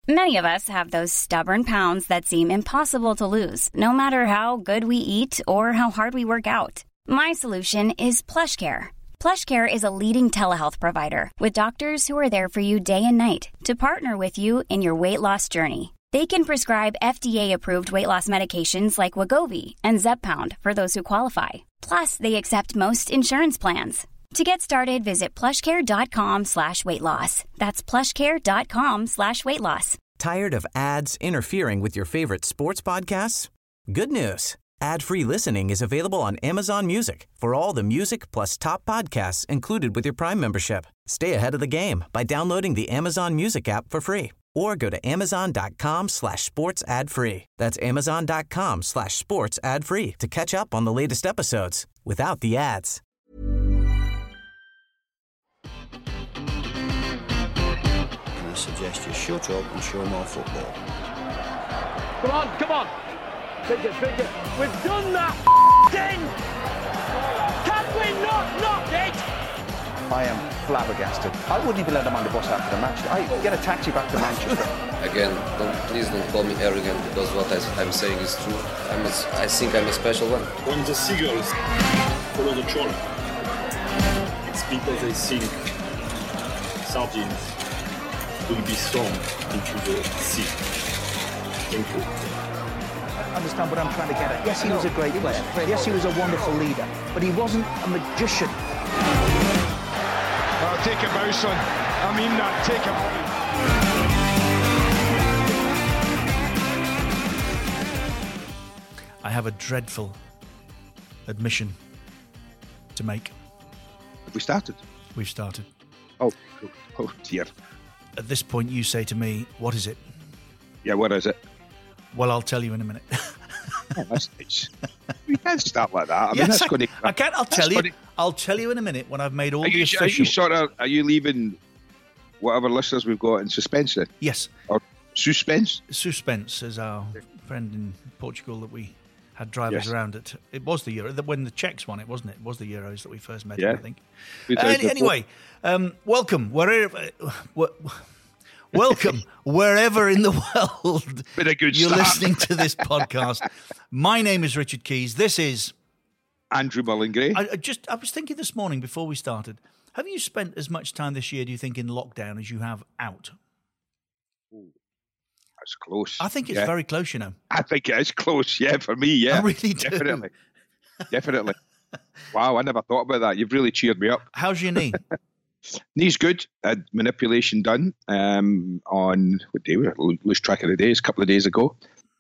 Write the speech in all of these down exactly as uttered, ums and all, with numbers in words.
Many of us have those stubborn pounds that seem impossible to lose, no matter how good we eat or how hard we work out. My solution is PlushCare. PlushCare is a leading telehealth provider with doctors who are there for you day and night to partner with you in your weight loss journey. They can prescribe F D A-approved weight loss medications like Wegovy and Zepbound for those who qualify. Plus, they accept most insurance plans. To get started, visit plushcare.com slash weight loss. That's plushcare.com slash weight loss. Tired of ads interfering with your favorite sports podcasts? Good news. Ad-free listening is available on Amazon Music for all the music plus top podcasts included with your Prime membership. Stay ahead of the game by downloading the Amazon Music app for free or go to amazon.com slash sports ad free. That's amazon.com slash sports ad free to catch up on the latest episodes without the ads. I suggest you shut up and show more football. Come on, come on. Pick it, pick it. We've done that thing. Can we not knock it? I am flabbergasted. I wouldn't even let them on the bus after the match. I get a taxi back to Manchester. Again, don't, please don't call me arrogant because what I, I'm saying is true. I'm a, I think I'm a special one. When the seagulls follow the trawler, it's because they think sardines will be thrown into the sea. Thank you. I understand what I'm trying to get at. Yes, he was a great player. Yes, he was a wonderful leader. But he wasn't a magician. Oh, take a bow, son. I mean that. Take a bow. I have a dreadful admission to make. Have we started? We've started. Oh, oh dear. At this point, you say to me, what is it? Yeah, what is it? Well, I'll tell you in a minute. Oh, that's nice. We can't start like that. I yes, mean, that's I, going to. I can't. I'll tell you. To, I'll tell you in a minute when I've made all are the you, official. Are you sort of? Are you leaving whatever listeners we've got in suspense then? Yes. Or suspense? Suspense, as our friend in Portugal that we had drivers yes. around at. It was the Euro when the Czechs won it, wasn't it? It was the Euros that we first met. Yeah. I think. Uh, anyway, um, welcome wherever. Uh, Welcome wherever in the world Been a good you're start. listening to this podcast. My name is Richard Keys. This is Andrew Mullen-Gray. I, I just I was thinking this morning before we started. Have you spent as much time this year, do you think, in lockdown as you have out? Ooh, that's close. I think it's yeah. very close, you know. I think it is close, yeah, for me, yeah. I really do. Definitely. Definitely. Wow, I never thought about that. You've really cheered me up. How's your knee? Knee's good. Had manipulation done um, on, what day? We lose track of the days, a couple of days ago.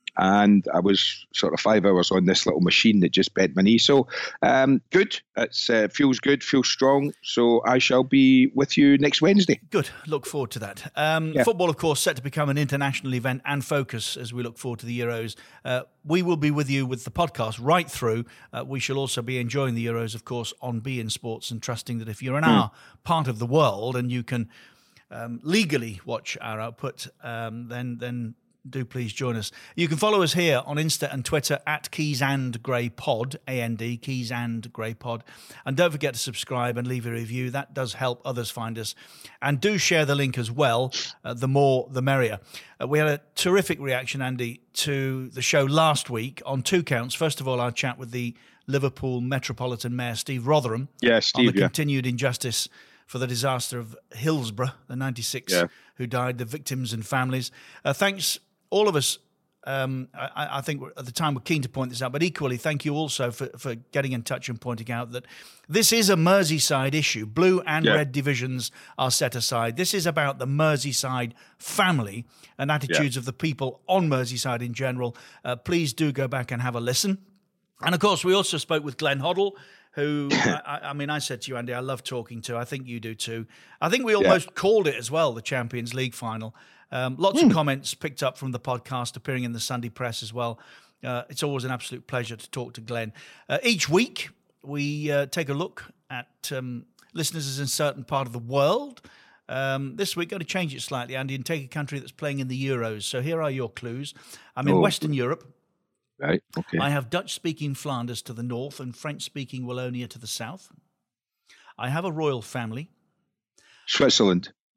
And I was sort of five hours on this little machine that just bent my knee. So um, good. It uh, feels good, feels strong. So I shall be with you next Wednesday. Good. Look forward to that. Um, yeah. Football, of course, set to become an international event and focus as we look forward to the Euros. Uh, we will be with you with the podcast right through. Uh, we shall also be enjoying the Euros, of course, on Be In Sports and trusting that if you're in mm. our part of the world and you can um, legally watch our output, um, then then... do please join us. You can follow us here on Insta and Twitter at Keys and Grey Pod, A N D, Keys and Grey Pod. And don't forget to subscribe and leave a review. That does help others find us. And do share the link as well. Uh, the more, the merrier. Uh, we had a terrific reaction, Andy, to the show last week on two counts. First of all, our chat with the Liverpool Metropolitan Mayor, Steve Rotherham, yeah, Steve, on the yeah. continued injustice for the disaster of Hillsborough, the ninety-six yeah. who died, the victims and families. Uh, thanks, all of us. Um, I, I think at the time we're keen to point this out, but equally thank you also for, for getting in touch and pointing out that this is a Merseyside issue. Blue and yeah. red divisions are set aside. This is about the Merseyside family and attitudes yeah. of the people on Merseyside in general. Uh, please do go back and have a listen. And of course, we also spoke with Glenn Hoddle, who, I, I mean, I said to you, Andy, I love talking to. I think you do too. I think we almost yeah. called it as well, the Champions League final. Um, lots mm. of comments picked up from the podcast, appearing in the Sunday press as well. Uh, it's always an absolute pleasure to talk to Glenn. Uh, each week, we uh, take a look at um, listeners in a certain part of the world. Um, this week, going to change it slightly, Andy, and take a country that's playing in the Euros. So here are your clues. I'm in oh. Western Europe. Right, okay. I have Dutch-speaking Flanders to the north and French-speaking Wallonia to the south. I have a royal family. Switzerland.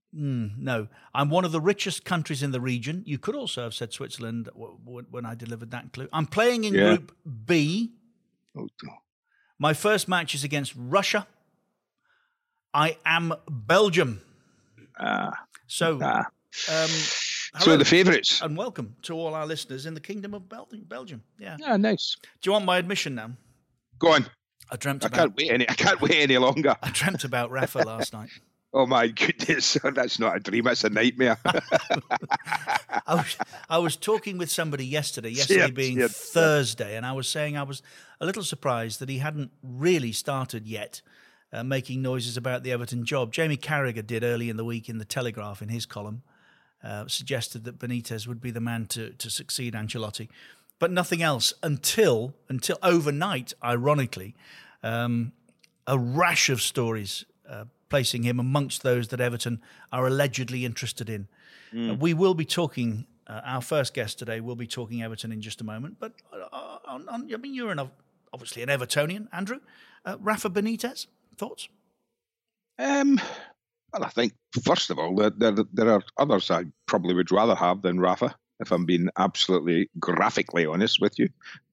Mm, no, I'm one of the richest countries in the region. You could also have said Switzerland w- w- when I delivered that clue. I'm playing in Yeah. Group B. Oh, My first match is against Russia. I am Belgium. Ah. So, Ah. um, So hello the favourites. and welcome to all our listeners in the Kingdom of Bel- Belgium. Yeah. Yeah, nice. Do you want my admission now? Go on. I dreamt I about. can't wait any. I can't wait any longer. I dreamt about Rafa last night. Oh my goodness, that's not a dream. That's a nightmare. I was, I was talking with somebody yesterday, yesterday Shit, being shit. Thursday, and I was saying I was a little surprised that he hadn't really started yet uh, making noises about the Everton job. Jamie Carragher did early in the week in the Telegraph in his column, uh, suggested that Benitez would be the man to, to succeed Ancelotti, but nothing else until until overnight, ironically, um, a rash of stories uh, placing him amongst those that Everton are allegedly interested in. Mm. Uh, we will be talking, uh, our first guest today will be talking Everton in just a moment, but uh, on, on, I mean, you're an, obviously an Evertonian, Andrew. Uh, Rafa Benitez, thoughts? Um, well, I think, first of all, there, there, there are others I probably would rather have than Rafa, if I'm being absolutely graphically honest with you.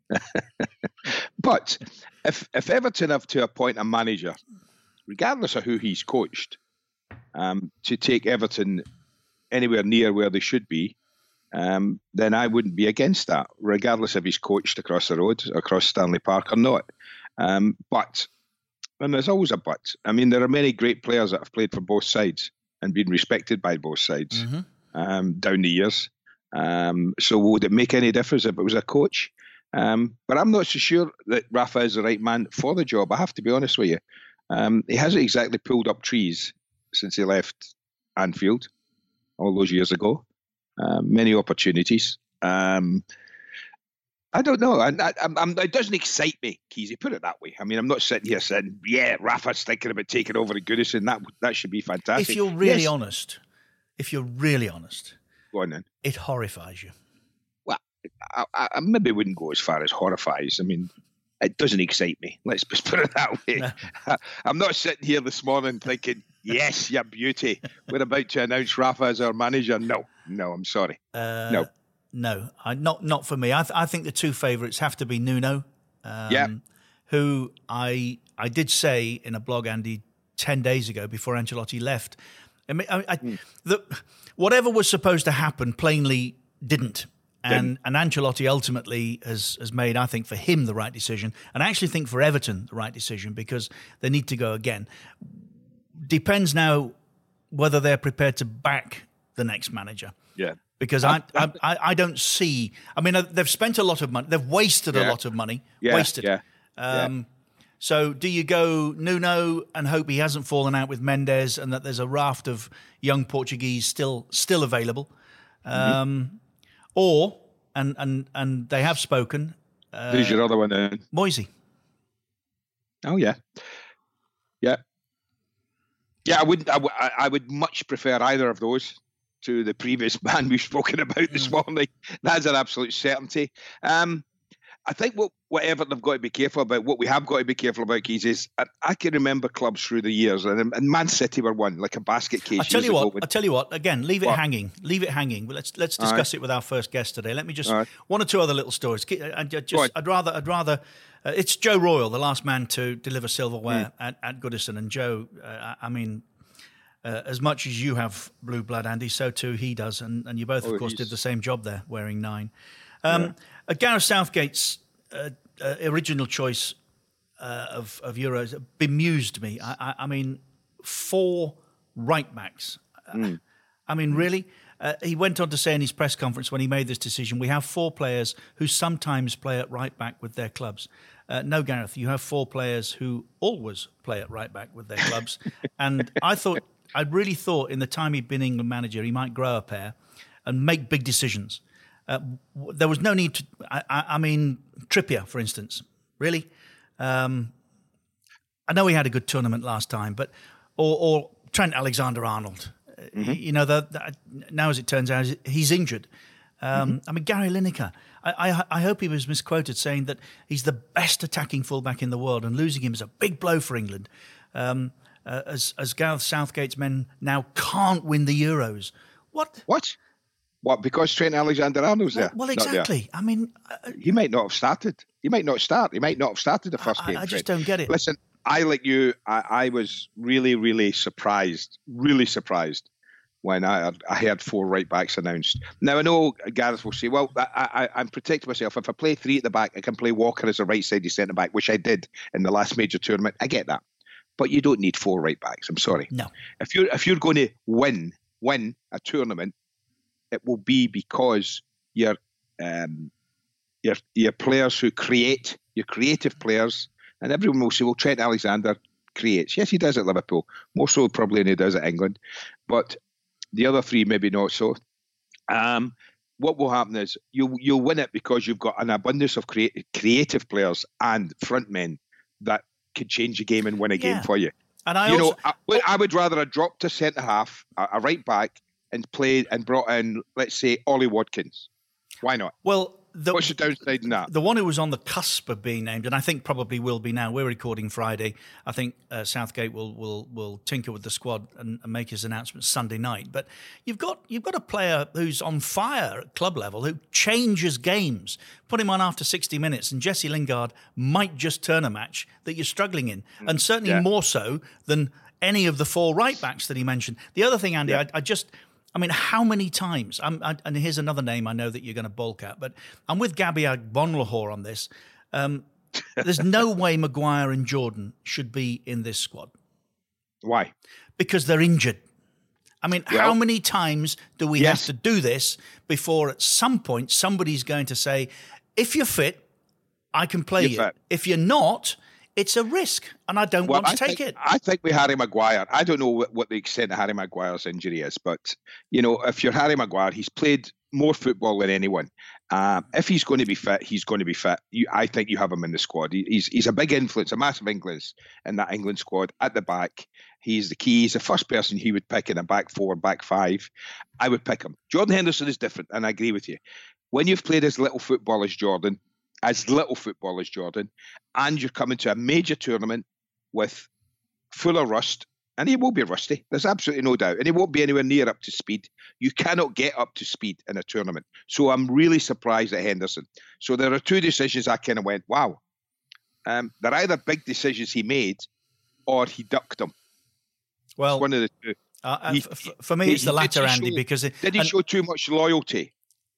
But if if Everton have to appoint a manager, regardless of who he's coached, um, to take Everton anywhere near where they should be, um, then I wouldn't be against that, regardless if he's coached across the road, across Stanley Park or not. Um, but, and there's always a but, I mean, there are many great players that have played for both sides and been respected by both sides Mm-hmm. um, down the years. Um, so would it make any difference if it was a coach? Um, but I'm not so sure that Rafa is the right man for the job. I have to be honest with you. Um, he hasn't exactly pulled up trees since he left Anfield all those years ago. Um, many opportunities. Um, I don't know. I, I, I'm, it doesn't excite me, Keezy. Put it that way. I mean, I'm not sitting here saying, yeah, Rafa's thinking about taking over at Goodison. That that should be fantastic. If you're really Yes. honest, if you're really honest, Go on then. it horrifies you. Well, I, I, I maybe wouldn't go as far as horrifies. I mean, it doesn't excite me. Let's just put it that way. No. I'm not sitting here this morning thinking, yes, you beauty. We're about to announce Rafa as our manager. No, no, I'm sorry. Uh, no. No, I, not not for me. I, th- I think the two favourites have to be Nuno, um, Yeah. who I I did say in a blog, Andy, ten days ago before Ancelotti left. I mean, I, I, Mm. the, whatever was supposed to happen plainly didn't. And, and Ancelotti ultimately has, has made, I think, for him the right decision. And I actually think for Everton the right decision because they need to go again. Depends now whether they're prepared to back the next manager. Yeah. Because I, I, I, I don't see. I mean, they've spent a lot of money. They've wasted a Yeah. lot of money. Yeah, wasted. yeah, Um, So, do you go Nuno and hope he hasn't fallen out with Mendes, and that there's a raft of young Portuguese still still available, Mm-hmm. um, or and and and they have spoken. Uh, Who's your other one then? Moisey. Oh, yeah. Yeah. Yeah, I wouldn't. I, w- I- I would much prefer either of those to the previous man we've spoken about this morning. That's an absolute certainty. Um, I think what, what Everton have got to be careful about, what we have got to be careful about, Keys, is I, I can remember clubs through the years, and, and Man City were one, like a basket case. I tell years you ago what. when- I tell you what. Again, leave it What? hanging. Leave it hanging. Well, let's let's All right. discuss it with our first guest today. Let me just All right. one or two other little stories. Ke- I, I just, Go on. I'd rather I'd rather. Uh, it's Joe Royal, the last man to deliver silverware Hmm. at, at Goodison, and Joe. Uh, I, I mean. Uh, as much as you have blue blood, Andy, so too he does, and, and you both, of Oh, course, he's- did the same job there, wearing nine. Um, uh, Gareth Southgate's uh, uh, original choice uh, of, of Euros bemused me. I, I, I mean, four right backs. Mm. I mean, really? Uh, he went on to say in his press conference when he made this decision, we have four players who sometimes play at right back with their clubs. Uh, no, Gareth, you have four players who always play at right back with their clubs. And I thought, I really thought in the time he'd been England manager, he might grow a pair and make big decisions. Uh, w- there was no need to, I, I, I mean, Trippier, for instance, really? Um, I know he had a good tournament last time, but, or, or Trent Alexander-Arnold. Mm-hmm. You know, the, the, now as it turns out, he's injured. Um, Mm-hmm. I mean, Gary Lineker, I, I, I hope he was misquoted saying that he's the best attacking fullback in the world, and losing him is a big blow for England. Um, uh, as as Gareth Southgate's men now can't win the Euros. What? What? What? Because Trent Alexander-Arnold's there? Well, well exactly. I mean, uh, he might not have started. He might not start. He might not have started the first I, game. I just don't get it. Listen, I like you. I, I was really, really surprised. Really surprised when I I had four right backs announced. Now I know Gareth will say, "Well, I, I, I'm protecting myself. If I play three at the back, I can play Walker as a right-sided centre back, which I did in the last major tournament. I get that, but you don't need four right backs. I'm sorry. No. If you're if you're going to win win a tournament, it will be because you're um, your your players who create, your creative players, and everyone will say, well, Trent Alexander creates. Yes, he does at Liverpool, more so probably than he does at England, but the other three maybe not so. Um, what will happen is you'll you'll win it because you've got an abundance of creative creative players and front men that could change a game and win a Yeah. game for you. And I you also, know, I, would- I would rather have dropped a centre half, a, a right back, and played and brought in, let's say, Ollie Watkins. Why not? well, the, What's the downside in that? the one who was on the cusp of being named, and I think probably will be now. We're recording Friday. I think uh, Southgate will will will tinker with the squad and, and make his announcement Sunday night. But you've got you've got a player who's on fire at club level who changes games. Put him on after sixty minutes, and Jesse Lingard might just turn a match that you're struggling in, and certainly Yeah. more so than any of the four right backs that he mentioned. The other thing, Andy, Yeah. I, I just. I mean, how many times? I'm, I, and here's another name I know that you're going to balk at, but I'm with Gabby Agbonlahor on this. Um, there's no way Maguire and Jordan should be in this squad Why? because they're injured. I mean, Well, how many times do we yes. have to do this before at some point somebody's going to say, if you're fit, I can play You're you. fit. If you're not, it's a risk, and I don't Well, want to I take think, it. I think with Harry Maguire, I don't know what, what the extent of Harry Maguire's injury is, but, you know, if you're Harry Maguire, he's played more football than anyone. Um, if he's going to be fit, he's going to be fit. You, I think you have him in the squad. He, he's he's a big influence, a massive influence in that England squad at the back. He's the key. He's the first person he would pick in a back four, back five. I would pick him. Jordan Henderson is different, and I agree with you. When you've played as little football as Jordan, as little football as Jordan, and you're coming to a major tournament with full of rust, and he will be rusty, there's absolutely no doubt, and he won't be anywhere near up to speed. You cannot get up to speed in a tournament. So I'm really surprised at Henderson. So there are two decisions I kind of went, wow. Um, they're either big decisions he made or he ducked them. Well, it's one of the two. Uh, uh, He- f- f- for me, he- it's the did latter, he Andy, show- because it, Did he and- show too much loyalty?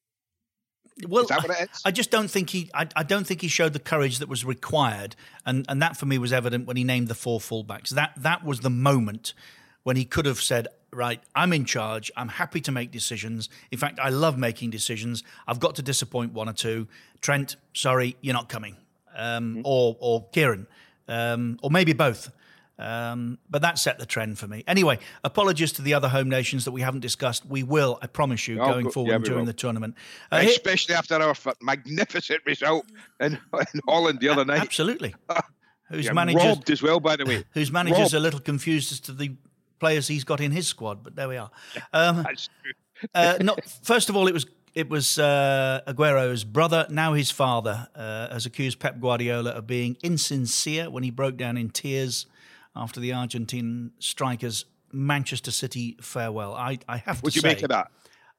Well, Is that what it is? I just don't think he. I, I don't think he showed the courage that was required, and and that for me was evident when he named the four fullbacks. That that was the moment when he could have said, "Right, I'm in charge. I'm happy to make decisions. In fact, I love making decisions. I've got to disappoint one or two. Trent, sorry, you're not coming, um, Mm-hmm. or or Kieran, um, or maybe both." Um, but that set the trend for me. Anyway, apologies to the other home nations that we haven't discussed. We will, I promise you, Oh, going go- forward yeah, and we during will. the tournament. Uh, here- Especially after our f- magnificent result in, in Holland the other night. Absolutely. Whose Yeah, managers, robbed as well, by the way. whose manager's Robbed. a little confused as to the players he's got in his squad, but there we are. Um, That's true. uh, not, first of all, it was it was uh, Aguero's brother, now his father, uh, has accused Pep Guardiola of being insincere when he broke down in tears after the Argentine striker's Manchester City farewell. I, I have to What do you say, make of that?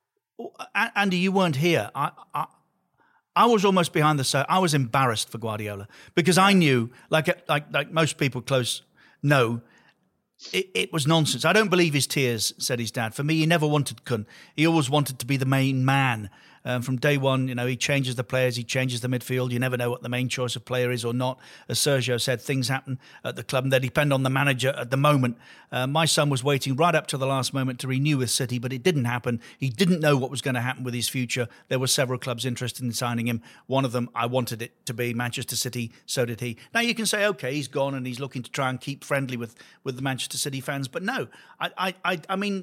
A- Andy, you weren't here. I, I, I was almost behind the so I was embarrassed for Guardiola because I knew, like like like most people close know, it, it was nonsense. I don't believe his tears, said his dad. For me, he never wanted Kun. He always wanted to be the main man. Um, from day one, you know, he changes the players, he changes the midfield. You never know what the main choice of player is or not. As Sergio said, things happen at the club and they depend on the manager at the moment. Uh, my son was waiting right up to the last moment to renew with City, but it didn't happen. He didn't know what was going to happen with his future. There were several clubs interested in signing him. One of them, I wanted it to be Manchester City. So did he. Now you can say, okay, he's gone and he's looking to try and keep friendly with, with the Manchester City fans. But no, I, I, I, I mean,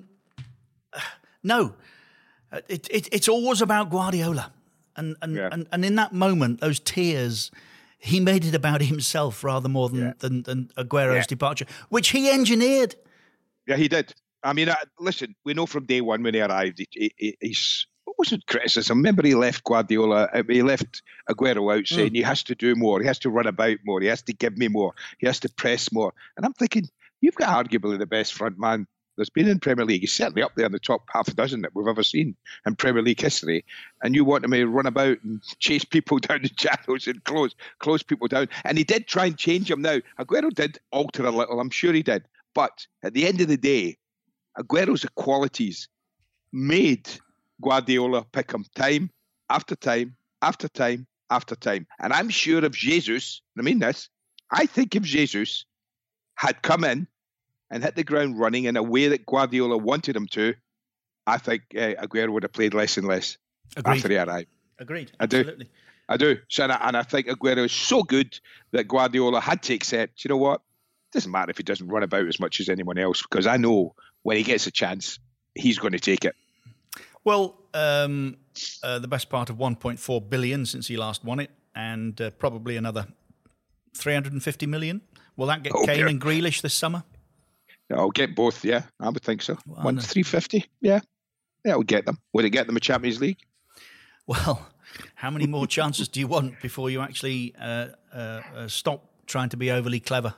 no. It, it, it's always about Guardiola. And and, Yeah. and and in that moment, those tears, he made it about himself rather more than, Yeah. than, than Aguero's Yeah. departure, which he engineered. Yeah, he did. I mean, I, listen, we know from day one when he arrived, he, he, he- he's, it wasn't criticism. Remember, he left Guardiola, uh, he left Aguero out saying he has to do more, he has to run about more, he has to give me more, he has to press more. And I'm thinking, you've got arguably the best front man there's been in Premier League. He's certainly up there in the top half a dozen that we've ever seen in Premier League history. And you want him to run about and chase people down the channels and close close people down. And he did try and change him now. Aguero did alter a little, I'm sure he did. But at the end of the day, Aguero's qualities made Guardiola pick him time after time after time after time. And I'm sure if Jesus, I mean this, I think if Jesus had come in and hit the ground running in a way that Guardiola wanted him to, I think uh, Aguero would have played less and less Agreed. after he arrived. Agreed. I do. Absolutely. I do. So, and, I, and I think Aguero is so good that Guardiola had to accept, you know what, it doesn't matter if he doesn't run about as much as anyone else, because I know when he gets a chance, he's going to take it. Well, um, uh, the best part of one point four billion since he last won it, and uh, probably another three hundred fifty million. Will that get Oh, Kane yeah. and Grealish this summer? I'll get both, yeah. I would think so. Well, One no. three fifty, yeah. Yeah, I'll get them. Would it get them a Champions League? Well, how many more chances do you want before you actually uh, uh, uh, stop trying to be overly clever?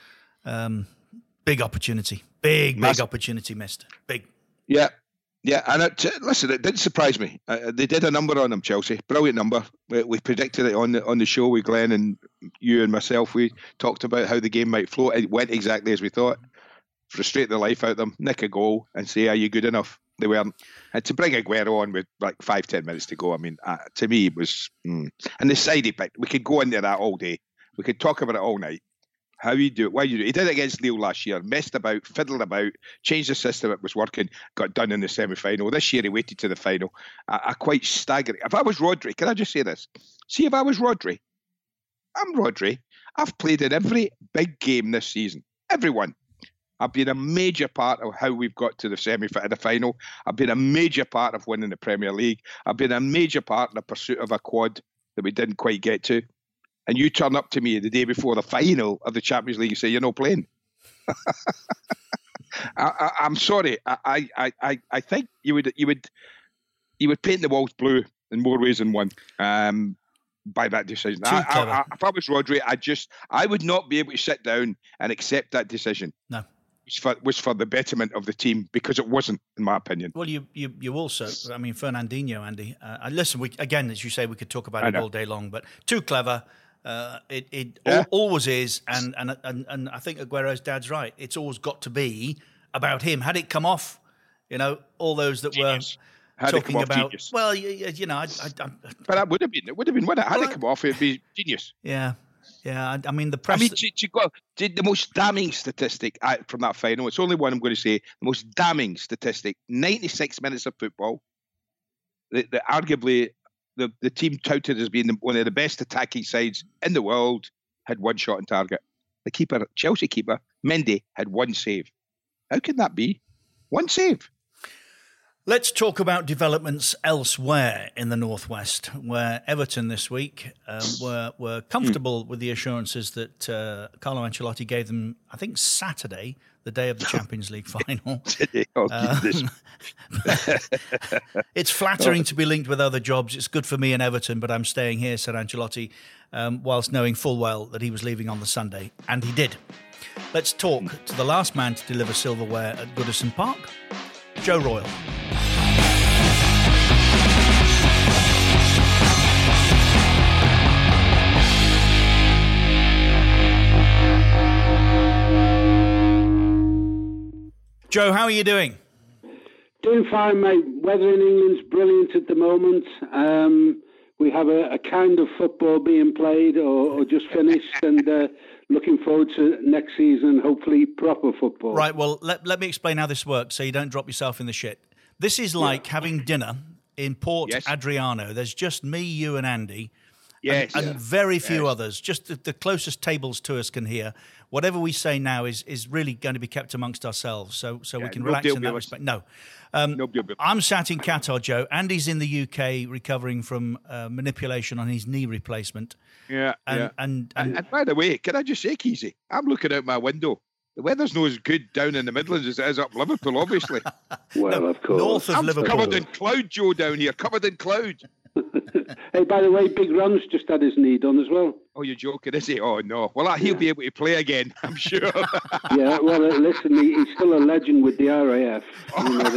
Um, big opportunity. Big, big Mass- opportunity missed. Big. Yeah. Yeah, and it, listen, it didn't surprise me. Uh, they did a number on them, Chelsea. Brilliant number. We, we predicted it on the on the show with Glenn and you and myself. We talked about how the game might flow. It went exactly as we thought. Frustrate the life out of them, nick a goal, and say, "Are you good enough?" They weren't. And to bring Aguero on with like five, ten minutes to go, I mean, uh, to me, it was. Mm. And the side he picked, we could go into that all day. We could talk about it all night. How you do it, why you do it. He did it against Lille last year, messed about, fiddled about, changed the system, it was working, got done in the semi-final. This year he waited to the final. I, I quite staggering. If I was Rodri, can I just say this? See, if I was Rodri, I'm Rodri. I've played in every big game this season. Everyone. I've been a major part of how we've got to the semi-final, the final. I've been a major part of winning the Premier League. I've been a major part in the pursuit of a quad that we didn't quite get to. And you turn up to me the day before the final of the Champions League and say, you're not playing. I, I, I'm sorry. I, I, I, I think you would you would you would paint the walls blue in more ways than one um, by that decision. I, I, I, if I was Rodri, I just I would not be able to sit down and accept that decision. No. It was for, was for the betterment of the team, because it wasn't, in my opinion. Well, you you, you also, I mean, Fernandinho, Andy. Uh, listen, we, again, as you say, we could talk about I it know. all day long, but too clever. Uh, it it Yeah. al- always is, and, and and and I think Aguero's dad's right. It's always got to be about him. Had it come off, you know, all those that Genius. were Had it talking come off, about. genius. Well, you, you know, I, I, I, But that would have been, it would have been, wouldn't it? Had Well, it come off, it'd be genius. yeah, yeah. I, I mean, the I press. mean, to, to go, to the most damning statistic I, from that final, it's only one I'm going to say, the most damning statistic, ninety-six minutes of football, the, the, arguably the, the team touted as being the, one of the best attacking sides in the world, had one shot on target. The keeper, Chelsea keeper, Mendy, had one save. How can that be? One save. Let's talk about developments elsewhere in the Northwest, where Everton this week um, were were comfortable mm. with the assurances that uh, Carlo Ancelotti gave them, I think, Saturday, the day of the Champions League final. oh, um, it's flattering to be linked with other jobs. It's good for me in Everton, but I'm staying here, said Ancelotti, um, whilst knowing full well that he was leaving on the Sunday. And he did. Let's talk to the last man to deliver silverware at Goodison Park, Joe Royle. Joe, how are you doing? Doing fine, mate. Weather in England's brilliant at the moment. Um, we have a, a kind of football being played or, or just finished, and uh, looking forward to next season, hopefully proper football. Right, well, let, let me explain how this works so you don't drop yourself in the shit. This is like yeah. having dinner in Port yes. Adriano. There's just me, you and Andy. Yes. And, and yeah. very few yes. others. Just the, the closest tables to us can hear. Whatever we say now is is really going to be kept amongst ourselves, so so yeah, we can no relax in that respect. No. Um, no I'm sat in Qatar, Joe. Andy's in the U K recovering from uh, manipulation on his knee replacement. Yeah, and, yeah. And, and, and, and by the way, can I just say, Keezy, I'm looking out my window. The weather's not as good down in the Midlands as it is up Liverpool, obviously. well, no, of course. North of I'm Liverpool. covered in cloud, Joe, down here. Covered in cloud. Hey, by the way, Big Ron's just had his knee done as well. Oh, you're joking, is he? Oh, no. Well, he'll yeah. be able to play again, I'm sure. Yeah, well, uh, listen, he, he's still a legend with the R A F. You know,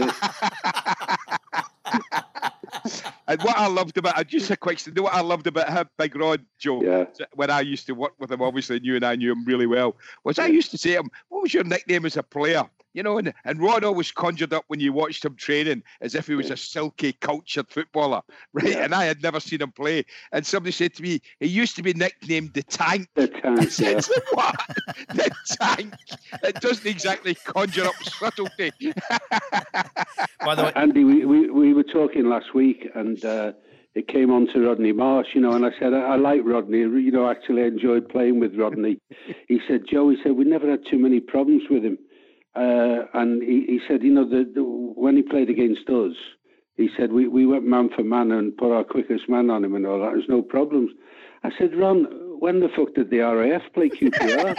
and what I loved about, just a quick, you know what I loved about him, Big Rod, Joe, yeah. when I used to work with him, obviously, you and I knew him really well, was I used to say to him, what was your nickname as a player? You know, and, and Rod always conjured up when you watched him training as if he was a silky, cultured footballer, right? Yeah. And I had never seen him play. And somebody said to me, he used to be nicknamed the Tank. The Tank, I said, yeah. What? The Tank. It doesn't exactly conjure up subtlety. By the way, Andy, we, we, we were talking last week, and uh, it came on to Rodney Marsh, you know, and I said, I, I like Rodney. You know, actually, I enjoyed playing with Rodney. He said, Joe, he said, we never had too many problems with him. Uh, and he, he said, you know, the, the, when he played against us, he said, we, we went man for man and put our quickest man on him and all that. There's no problems. I said, Ron, when the fuck did the R A F play Q P R?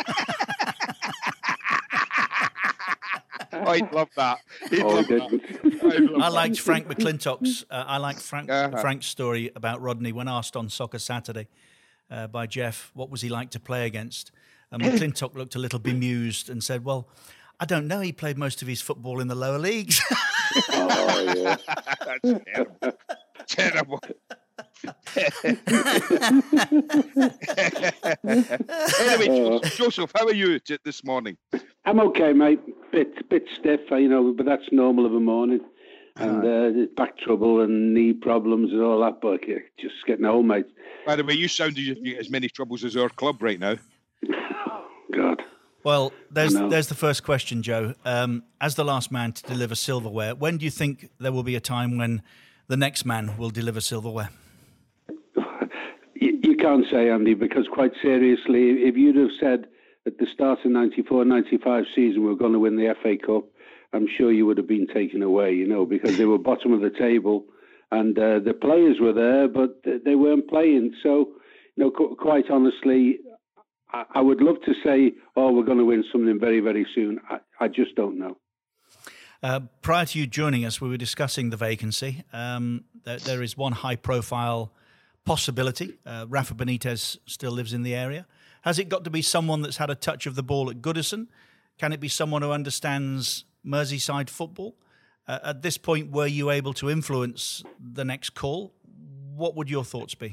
Oh, he'd love that. He'd oh, love he that. I liked Frank McClintock's. Uh, I liked Frank uh-huh. Frank's story about Rodney when asked on Soccer Saturday uh, by Jeff, what was he like to play against? And McClintock looked a little bemused and said, well, I don't know. He played most of his football in the lower leagues. Oh, yeah. That's terrible. Terrible. Anyway, Joseph, how are you this morning? I'm okay, mate. Bit bit stiff, you know, but that's normal of a morning. And uh, back trouble and knee problems and all that, but just getting home, mate. By the way, you sound as if you get as many troubles as our club right now. God. Well, there's there's the first question, Joe. Um, as the last man to deliver silverware, when do you think there will be a time when the next man will deliver silverware? You, you can't say, Andy, because quite seriously, if you'd have said at the start of ninety-four ninety-five season we're going to win the F A Cup, I'm sure you would have been taken away, you know, because they were bottom of the table and uh, the players were there, but they weren't playing. So, you know, qu- quite honestly, I would love to say, oh, we're going to win something very, very soon. I, I just don't know. Uh, prior to you joining us, we were discussing the vacancy. Um, there, there is one high-profile possibility. Uh, Rafa Benitez still lives in the area. Has it got to be someone that's had a touch of the ball at Goodison? Can it be someone who understands Merseyside football? Uh, at this point, were you able to influence the next call? What would your thoughts be?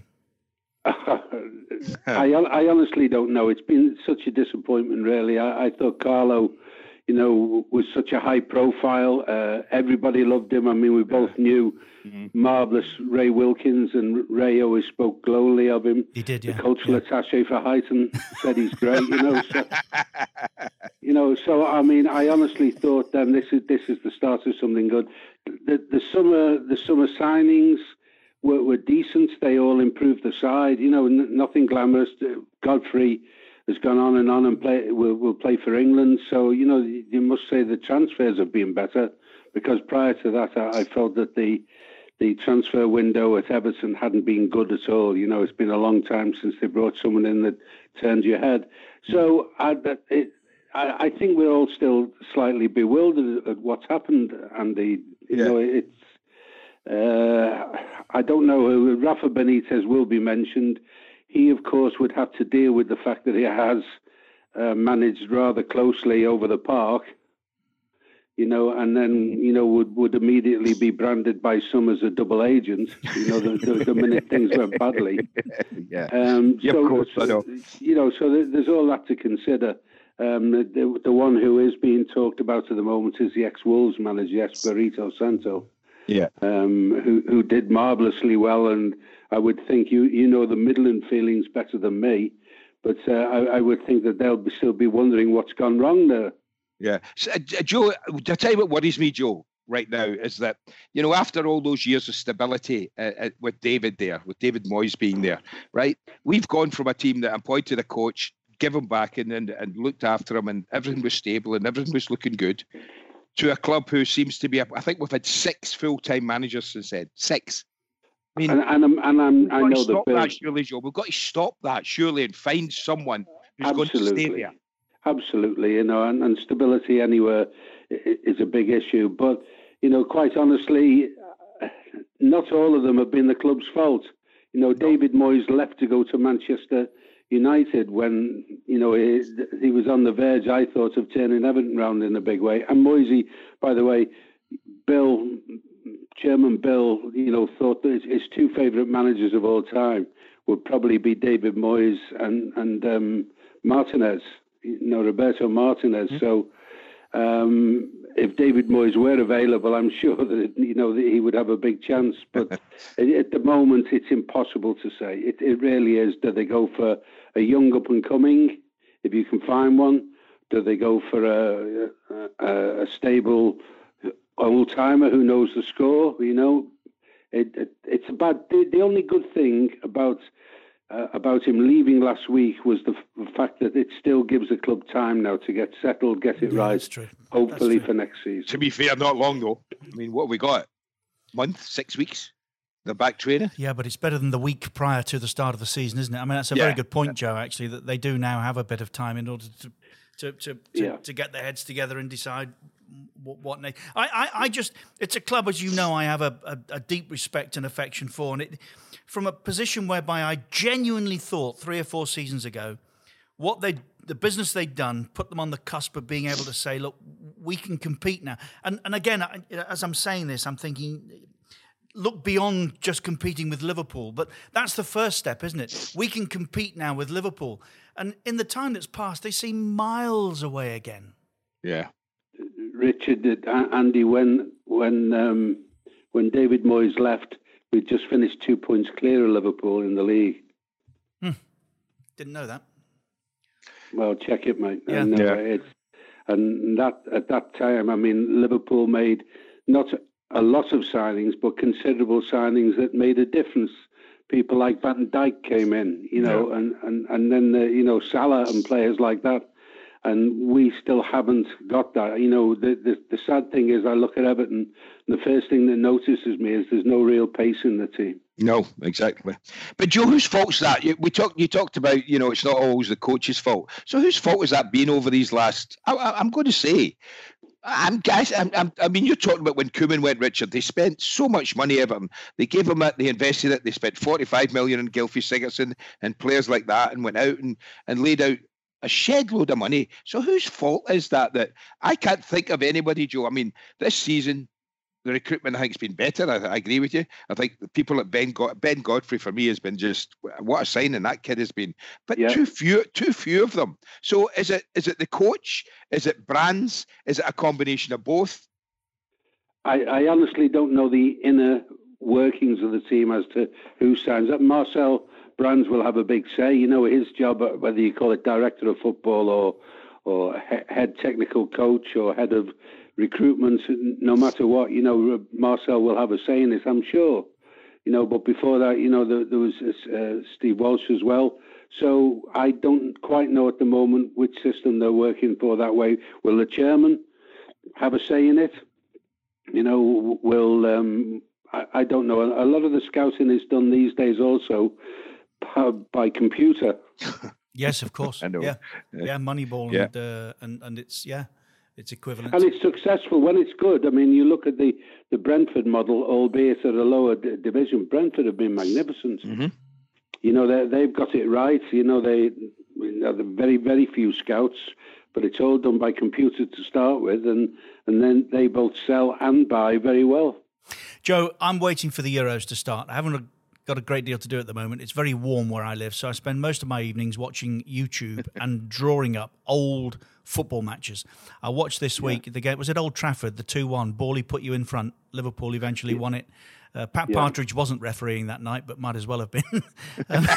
I, I honestly don't know. It's been such a disappointment, really. I, I thought Carlo, you know, was such a high profile. Uh, everybody loved him. I mean, we both knew mm-hmm. marvellous Ray Wilkins, and Ray always spoke glowingly of him. He did, yeah. The cultural yeah. attaché for Highton said he's great, you know. So, you know, so I mean, I honestly thought then this is this is the start of something good. The the summer the summer signings were, were decent. They all improved the side. You know, n- nothing glamorous. Godfrey has gone on and on and play will will play for England. So you know, you must say the transfers have been better, because prior to that, I, I felt that the the transfer window at Everton hadn't been good at all. You know, it's been a long time since they brought someone in that turned your head. So I, it, I, I think we're all still slightly bewildered at what's happened, Andy. You yeah. know, it's. Uh, I don't know. Rafa Benitez will be mentioned. He, of course, would have to deal with the fact that he has uh, managed rather closely over the park, you know, and then, you know, would, would immediately be branded by some as a double agent, you know, the, the, the minute things went badly. Yeah, um, yeah so, of course, I know. You know, so there's all that to consider. Um, the, the one who is being talked about at the moment is the ex-Wolves manager, Espirito Santo. Yeah, um, who who did marvellously well, and I would think you you know the Midland feelings better than me, but uh, I, I would think that they'll be, still be wondering what's gone wrong there. Yeah, so, uh, Joe, to tell you what worries me, Joe, right now is that, you know, after all those years of stability uh, uh, with David there, with David Moyes being there, right, we've gone from a team that appointed a coach, give him back, and and, and looked after him, and everything was stable and everything was looking good, to a club who seems to be, I think we've had six full-time managers since then. Six. I mean, and, and, I'm, and I'm, I know stop the that, surely, Joe. We've got to stop that, surely, and find someone who's Absolutely. going to stay there. Absolutely, you know, and, and stability anywhere is a big issue. But, you know, quite honestly, not all of them have been the club's fault. You know, no. David Moyes left to go to Manchester United when, you know, he, he was on the verge, I thought, of turning Everton round in a big way. And Moisey, by the way, Bill, Chairman Bill, you know, thought that his, his two favourite managers of all time would probably be David Moyes and, and um, Martinez, you know, Roberto Martinez. Mm-hmm. So um, if David Moyes were available, I'm sure that, you know, that he would have a big chance. But at the moment, it's impossible to say. It, it really is. Do they go for a young up-and-coming, if you can find one? Do they go for a, a, a stable old-timer who knows the score? You know, it, it, it's about the, the only good thing about uh, about him leaving last week was the, f- the fact that it still gives the club time now to get settled, get it yeah, right. That's true. Hopefully that's true. For next season. To be fair, not long though. I mean, what have we got? Month, six weeks. They're back training. Yeah, but it's better than the week prior to the start of the season, isn't it? I mean, that's a yeah. very good point, Joe. Actually, that they do now have a bit of time in order to to to, to, yeah. to get their heads together and decide what. what they, I, I I just it's a club, as you know, I have a, a, a deep respect and affection for, and it from a position whereby I genuinely thought three or four seasons ago, what they the business they'd done put them on the cusp of being able to say, look, we can compete now. And and again, as I'm saying this, I'm thinking, look beyond just competing with Liverpool. But that's the first step, isn't it? We can compete now with Liverpool. And in the time that's passed, they seem miles away again. Yeah. Richard, Andy, when when um, when David Moyes left, we just finished two points clear of Liverpool in the league. Hmm. Didn't know that. Well, check it, mate. Yeah. And, uh, yeah. It's, and that at that time, I mean, Liverpool made not a lot of signings, but considerable signings that made a difference. People like Van Dijk came in, you know, yeah. and, and, and then, the, you know, Salah and players like that. And we still haven't got that. You know, the, the the sad thing is I look at Everton, and the first thing that notices me is there's no real pace in the team. No, exactly. But Joe, whose fault's that? You, we talked. You talked about, you know, it's not always the coach's fault. So whose fault has that been over these last? I, I, I'm going to say, I'm guys. I'm, I'm, I mean, you're talking about when Koeman went, Richard. They spent so much money, Everton. They gave him it. They invested it. They spent forty-five million in Gylfi Sigurdsson and players like that, and went out and, and laid out a shed load of money. So whose fault is that? That I can't think of anybody, Joe. I mean, this season, the recruitment, I think, has been better. I, I agree with you. I think the people at Ben God, Ben Godfrey, for me, has been just, what a signing that kid has been. But yeah. too few too few of them. So is it is it the coach? Is it Brands? Is it a combination of both? I, I honestly don't know the inner workings of the team as to who signs up. Marcel Brands will have a big say. You know, his job, whether you call it director of football or or head technical coach or head of recruitment, no matter what, you know, Marcel will have a say in this, I'm sure. You know, but before that, you know, there, there was uh, Steve Walsh as well. So I don't quite know at the moment which system they're working for that way. Will the chairman have a say in it? You know, will um, I, I don't know. A lot of the scouting is done these days also by computer. Yes, of course. I know. Yeah, yeah, Moneyball, yeah. And, uh, and and it's yeah, it's equivalent. And it's successful when it's good. I mean, you look at the, the Brentford model, albeit at a lower d- division. Brentford have been magnificent. Mm-hmm. You know, they they've got it right. You know, they have very very few scouts, but it's all done by computer to start with, and and then they both sell and buy very well. Joe, I'm waiting for the Euros to start. I haven't got a great deal to do at the moment. It's very warm where I live, so I spend most of my evenings watching YouTube and drawing up old football matches. I watched this week, yeah. the game was at Old Trafford, the two one. Bawley put you in front. Liverpool eventually yeah. won it. Uh, Pat yeah. Partridge wasn't refereeing that night, but might as well have been. um,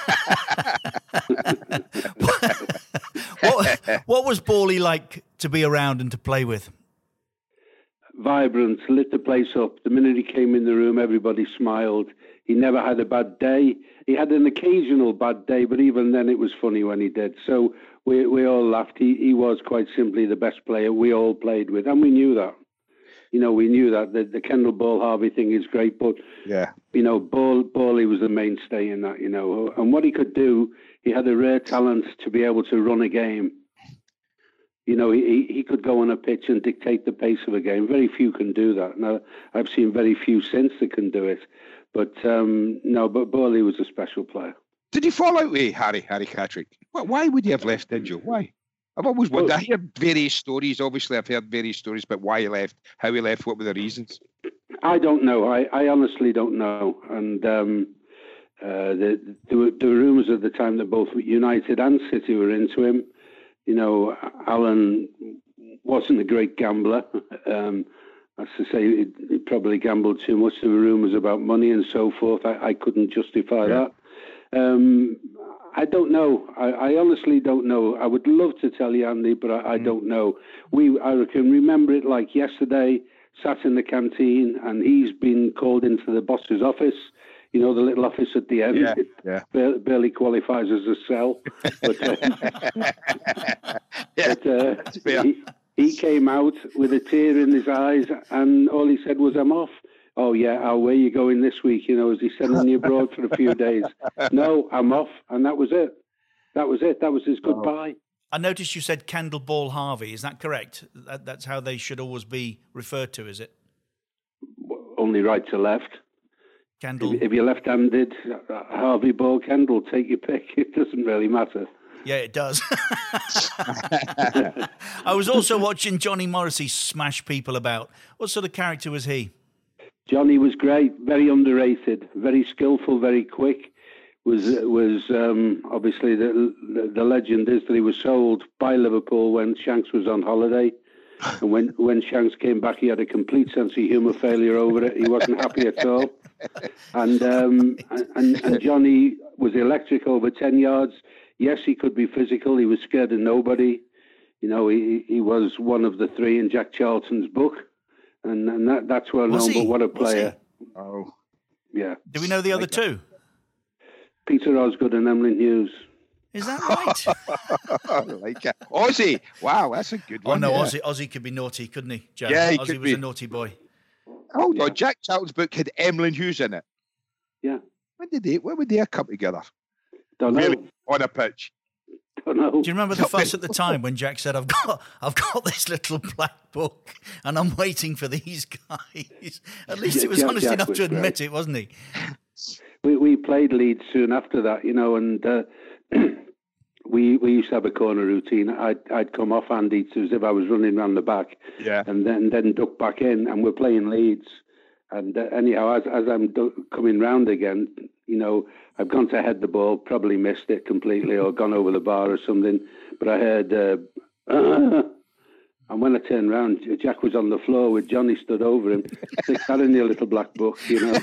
what, what was Bawley like to be around and to play with? Vibrant, lit the place up. The minute he came in the room, everybody smiled. He never had a bad day. He had an occasional bad day, but even then it was funny when he did. So we we all laughed. He he was quite simply the best player we all played with, and we knew that. You know, we knew that. The, the Kendall Ball Harvey thing is great, but, yeah, you know, Ball, Bawley was the mainstay in that, you know. And what he could do, he had a rare talent to be able to run a game. You know, he he could go on a pitch and dictate the pace of a game. Very few can do that. Now, I've seen very few since that can do it. But, um, no, but Bawley was a special player. Did he fall out with Harry, Harry Catterick? Why would he have left, did you? Why? I've always wondered. I hear various stories. Obviously, I've heard various stories about why he left, how he left, what were the reasons. I don't know. I, I honestly don't know. And um, uh, the, there were, were rumours at the time that both United and City were into him. You know, Alan wasn't a great gambler. Um, as to say, he, he probably gambled too much. There were rumours about money and so forth. I, I couldn't justify yeah. that. Um, I don't know. I, I honestly don't know. I would love to tell you, Andy, but I, I mm. don't know. We, I can remember it like yesterday, sat in the canteen, and he's been called into the boss's office. You know, the little office at the end. Yeah, yeah. Barely, barely qualifies as a cell. But, uh, yeah, but uh, he, he came out with a tear in his eyes, and all he said was, "I'm off." Oh, yeah, oh, where are you going this week? You know, is he sending you abroad for a few days? No, I'm off. And that was it. That was it. That was his goodbye. I noticed you said Candle Ball Harvey. Is that correct? That, that's how they should always be referred to, is it? Only right to left. Candle. If, if you're left-handed, Harvey Ball, Candle, take your pick. It doesn't really matter. Yeah, it does. I was also watching Johnny Morrissey smash people about. What sort of character was he? Johnny was great, very underrated, very skillful, very quick. Was was um, obviously the, the the legend is that he was sold by Liverpool when Shanks was on holiday, and when when Shanks came back, he had a complete sense of humour failure over it. He wasn't happy at all, and um, and and Johnny was electric over ten yards. Yes, he could be physical. He was scared of nobody. You know, he he was one of the three in Jack Charlton's book. And, and that, that's well known, but what a player. Oh. Yeah. Do we know the other like two? Peter Osgood and Emlyn Hughes. Is that right? I like it. Ozzy. Wow, that's a good one. Oh, no, yeah. Ozzy, Ozzy could be naughty, couldn't he, Joe? Yeah, he Ozzy could was be. a naughty boy. Hold yeah. on, Jack Charlton's book had Emlyn Hughes in it. Yeah. When did they, when would they come together? Don't know. Really, on a pitch. Don't know. Do you remember the fuss at the time when Jack said, I've got I've got this little black book and I'm waiting for these guys? At least Yeah, he was Jack, honest Jack enough was to admit great. it, wasn't he? We we played Leeds soon after that, you know, and uh, we we used to have a corner routine. I'd I'd come off Andy to as if I was running around the back, Yeah. and then then duck back in, and we're playing Leeds. And uh, anyhow, as as I'm du- coming round again, you know, I've gone to head the ball, probably missed it completely, or gone over the bar or something. But I heard, uh, and when I turned round, Jack was on the floor with Johnny stood over him. Stick that in your little black book, you know.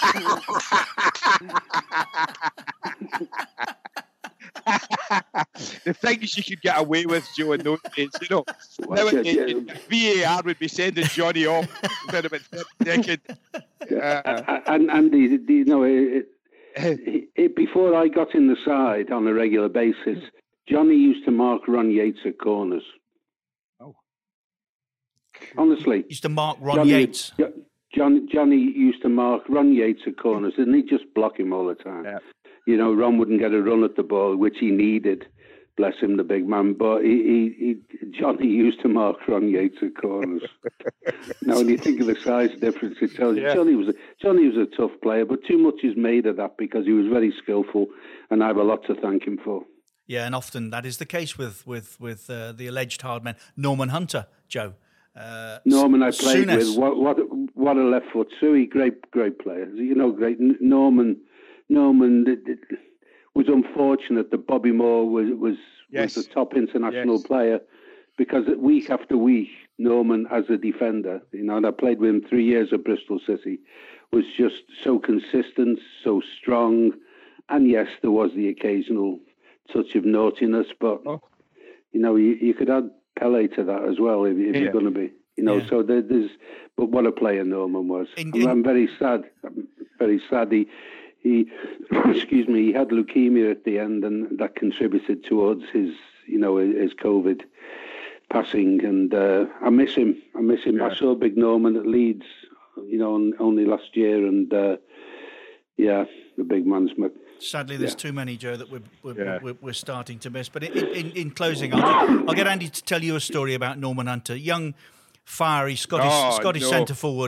The things you could get away with, Joe, in those days, you know. Well, Nowadays, yeah, yeah. V A R would be sending Johnny off within about thirty seconds. Uh, and Andy, you know, it, it, it, before I got in the side on a regular basis, Johnny used to mark Ron Yates at corners. Oh, honestly, used to mark Ron Johnny, Yates. John, Johnny used to mark Ron Yates at corners, and he'd just block him all the time. Yeah. You know, Ron wouldn't get a run at the ball, which he needed. Bless him, the big man. But he, he, he Johnny used to mark Ron Yates at corners. Now, when you think of the size difference, it tells you Yeah. Johnny was a, Johnny was a tough player, but too much is made of that because he was very skillful, and I have a lot to thank him for. Yeah, and often that is the case with with with uh, the alleged hard man, Norman Hunter, Joe. Uh, Norman, I played Souness. with. What what what a left foot, Suey, great great player. You know, great Norman. Norman it, it was unfortunate that Bobby Moore was was, Yes. was the top international Yes. player, because week after week, Norman as a defender, you know, and I played with him three years at Bristol City, was just so consistent, so strong, and yes, there was the occasional touch of naughtiness, but Oh. you know, you, you could add Pele to that as well if, if Yeah. you're going to be, you know. Yeah. So there, there's, but what a player Norman was. In- I'm, in- I'm very sad. I'm very sad. He, he, excuse me, he had leukemia at the end, and that contributed towards his, you know, his COVID passing. And uh, I miss him. I miss him. Yeah. I saw Big Norman at Leeds, you know, on, only last year, and uh, yeah, the big man's. My, Sadly, there's Yeah. too many, Joe, that we're we're, Yeah. we're, we're starting to miss. But in, in, in closing, I'll, ju- I'll get Andy to tell you a story about Norman Hunter, young, fiery Scottish Oh, Scottish no. centre forward,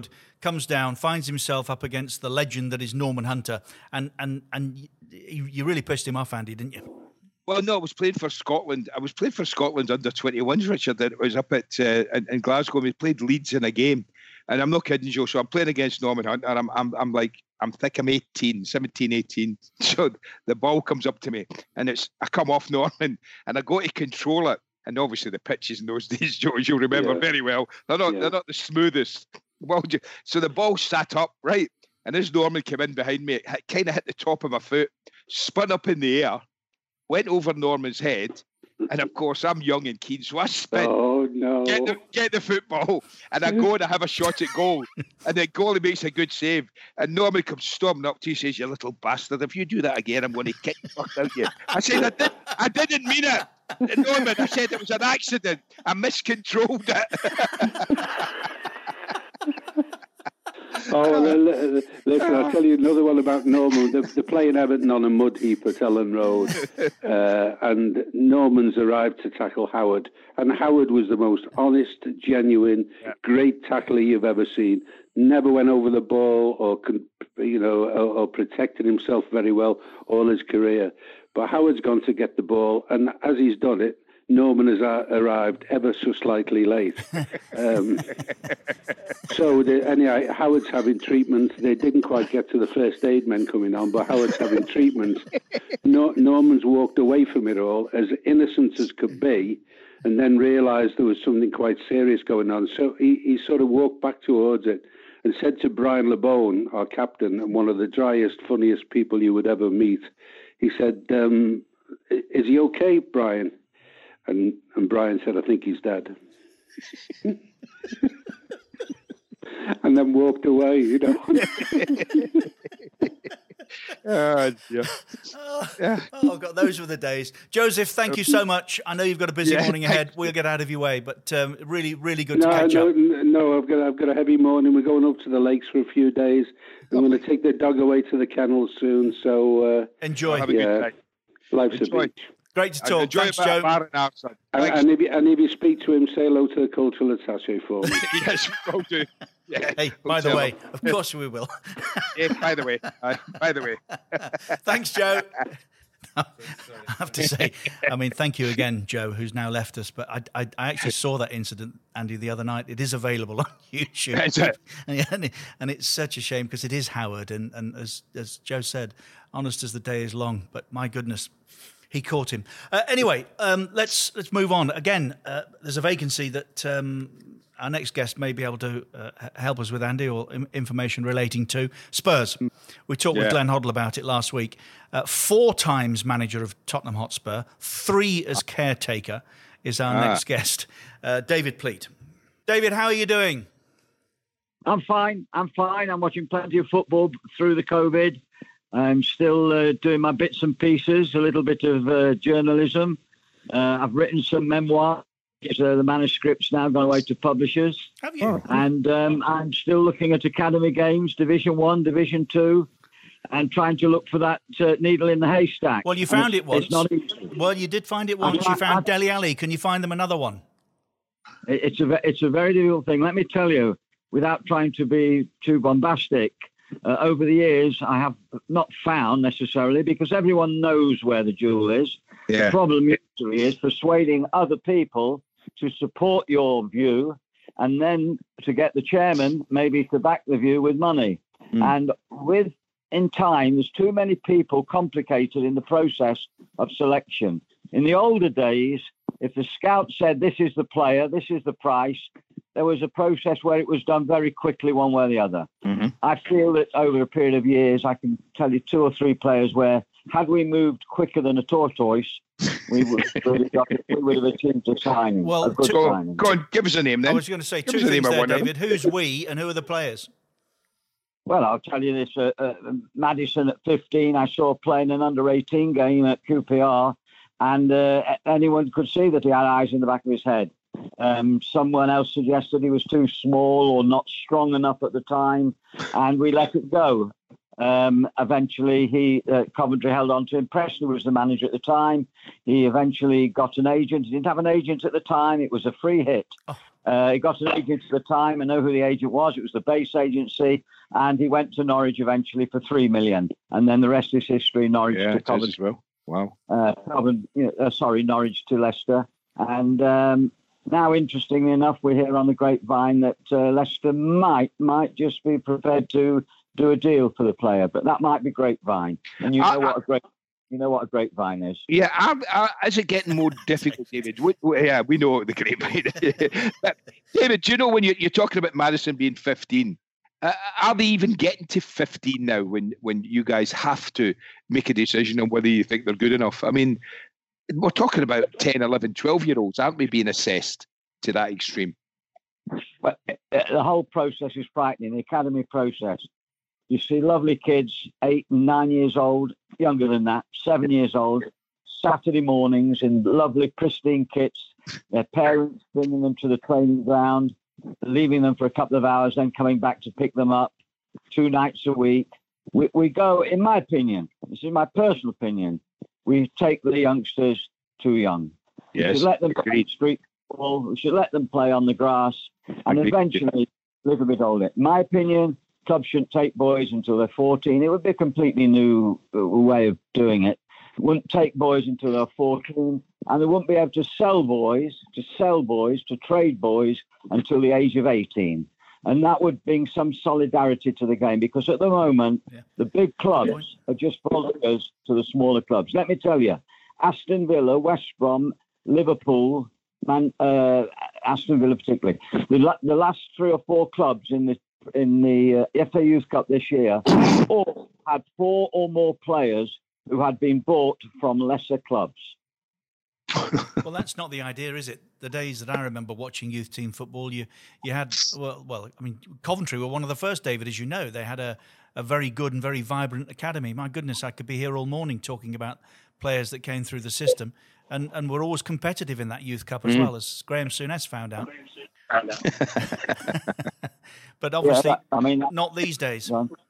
comes down, finds himself up against the legend that is Norman Hunter, and and and you, you really pissed him off, Andy, didn't you? Well, no, I was playing for Scotland. I was playing for Scotland under twenty-ones, Richard. It was up at uh, in, in Glasgow. We played Leeds in a game, and I'm not kidding, Joe. So I'm playing against Norman Hunter, and I'm I'm I'm like I'm thick. I'm eighteen, seventeen, eighteen. So the ball comes up to me, and it's I come off Norman, and I go to control it. And obviously the pitches in those days, Joe, as you'll remember yeah. very well, they're not yeah. they're not the smoothest. Well, so the ball sat up, right? And as Norman came in behind me, it kind of hit the top of my foot, spun up in the air, went over Norman's head. And of course, I'm young and keen, so I spin, oh, no. get, the, get the football, and I go and I have a shot at goal. And the goalie makes a good save. And Norman comes storming up to you, says, "You little bastard, if you do that again, I'm going to kick the fuck out you." I said, I, did, I didn't mean it. Norman, I said it was an accident. I miscontrolled it. Oh, well, listen, I'll tell you another one about Norman. They're, they're playing Everton on a mud heap at Ellen Road. Uh, and Norman's arrived to tackle Howard. And Howard was the most honest, genuine, yeah. great tackler you've ever seen. Never went over the ball or, you know, or, or protected himself very well all his career. But Howard's gone to get the ball. And as he's done it, Norman has uh, arrived ever so slightly late. Um, so, the, anyway, Howard's having treatment. They didn't quite get to the first aid men coming on, but Howard's having treatment. No, Norman's walked away from it all, as innocent as could be, and then realised there was something quite serious going on. So he, he sort of walked back towards it and said to Brian LeBone, our captain, and one of the driest, funniest people you would ever meet, he said, um, "Is he okay, Brian?" And and Brian said, "I think he's dead." And then walked away, you know. uh, yeah. Oh, yeah. Oh, God, those were the days. Joseph, thank you so much. I know you've got a busy yeah, morning ahead. We'll get out of your way, but um, really, really good no, to catch no, up. No, I've got I've got a heavy morning. We're going up to the lakes for a few days. I'm going to take the dog away to the kennels soon. So uh, enjoy. Have a yeah, good day. Life's enjoy. a beach. Great to talk. Enjoy Thanks, Joe. Thanks. And, and, if you, and if you speak to him, say hello to the cultural attaché for me. Yes, we'll do. Yeah, hey, by the way, of course we will. Yeah, by the way, uh, by the way. Thanks, Joe. I have to say, I mean, thank you again, Joe, who's now left us. But I, I, I actually saw that incident, Andy, the other night. It is available on YouTube, it? and, and it's such a shame because it is Howard, and, and as as Joe said, honest as the day is long. But my goodness, he caught him. Uh, anyway, um, let's let's move on. Again, uh, there's a vacancy that um, our next guest may be able to uh, help us with, Andy, or im- information relating to Spurs. We talked yeah. with Glenn Hoddle about it last week. Uh, four times manager of Tottenham Hotspur, three as caretaker, is our ah. next guest, uh, David Pleat. David, how are you doing? I'm fine. I'm fine. I'm watching plenty of football through the COVID. I'm still uh, doing my bits and pieces, a little bit of uh, journalism. Uh, I've written some memoir. Uh, the manuscript's now gone away to publishers. Have you? And um, I'm still looking at academy games, Division One, Division Two, and trying to look for that uh, needle in the haystack. Well, you found it's, it once. It's not easy. Well, you did find it once. I, you found I, Dele Alli. Can you find them another one? It's a it's a very difficult thing. Let me tell you, without trying to be too bombastic. Uh, over the years, I have not found necessarily, because everyone knows where the jewel is. Yeah. The problem usually is persuading other people to support your view, and then to get the chairman maybe to back the view with money. Mm. And with in time, there's too many people complicated in the process of selection. In the older days, if the scout said, this is the player, this is the price, there was a process where it was done very quickly one way or the other. Mm-hmm. I feel that over a period of years, I can tell you two or three players where, had we moved quicker than a tortoise, we would, we would have achieved a signing. Well, a good go, signing. go on, give us a name then. I was going to say give two things there, David. Who's we and who are the players? Well, I'll tell you this. Uh, uh, Maddison at fifteen, I saw playing an under eighteen game at Q P R, and uh, anyone could see that he had eyes in the back of his head. Um, someone else suggested he was too small or not strong enough at the time, and we let it go. Um, eventually, he uh, Coventry held on to him. Preston was the manager at the time. He eventually got an agent. He didn't have an agent at the time. It was a free hit. Oh. Uh, he got an agent at the time. I know who the agent was. It was the base agency, and he went to Norwich eventually for three million. And then the rest is history. Norwich yeah, to Coventry. as well. Wow. Uh, Covent, you know, uh, sorry, Norwich to Leicester. And um, now, interestingly enough, we hear on the grapevine that uh, Leicester might might just be prepared to do a deal for the player, but that might be grapevine. And you know I, what a great. You know what a grapevine is? Yeah, I, I, is it getting more difficult, David? We, we, yeah, we know the grapevine. But David, do you know when you're, you're talking about Maddison being fifteen, uh, are they even getting to fifteen now when, when you guys have to make a decision on whether you think they're good enough? I mean, we're talking about ten, eleven, twelve-year-olds, aren't we, being assessed to that extreme? But uh, the whole process is frightening, the academy process. You see lovely kids, eight and nine years old, younger than that, seven years old, Saturday mornings in lovely, pristine kits, their parents bringing them to the training ground, leaving them for a couple of hours, then coming back to pick them up two nights a week. We, we go, in my opinion, this is my personal opinion, we take the youngsters too young. Yes, we should let them play street football, we should let them play on the grass, and Agreed. eventually a little bit older. In my opinion, clubs shouldn't take boys until they're fourteen. It would be a completely new way of doing it. Wouldn't take boys until they're fourteen, and they wouldn't be able to sell boys, to sell boys, to trade boys until the age of eighteen. And that would bring some solidarity to the game, because at the moment, yeah. the big clubs are just followers to the smaller clubs. Let me tell you, Aston Villa, West Brom, Liverpool, Man, uh, Aston Villa particularly, the, the last three or four clubs in the in the uh, F A Youth Cup this year, all had four or more players who had been bought from lesser clubs. Well, that's not the idea, is it? The days that I remember watching youth team football, you you had, well, well, I mean, Coventry were one of the first, David, as you know. They had a, a very good and very vibrant academy. My goodness, I could be here all morning talking about players that came through the system, and, and were always competitive in that youth cup as mm. well, as Graham Souness found out. But obviously, yeah, that, I mean, not these days.